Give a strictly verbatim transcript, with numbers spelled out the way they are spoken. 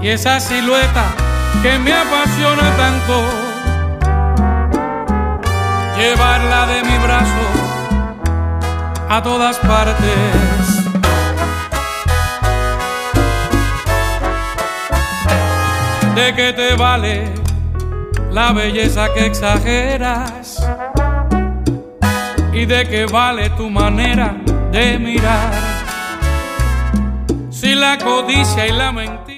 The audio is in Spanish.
y esa silueta que me apasiona tanto, llevarla de mi brazo a todas partes. ¿De qué te vale la belleza que exageras? ¿Y de qué vale tu manera de mirar? Si la codicia y la mentira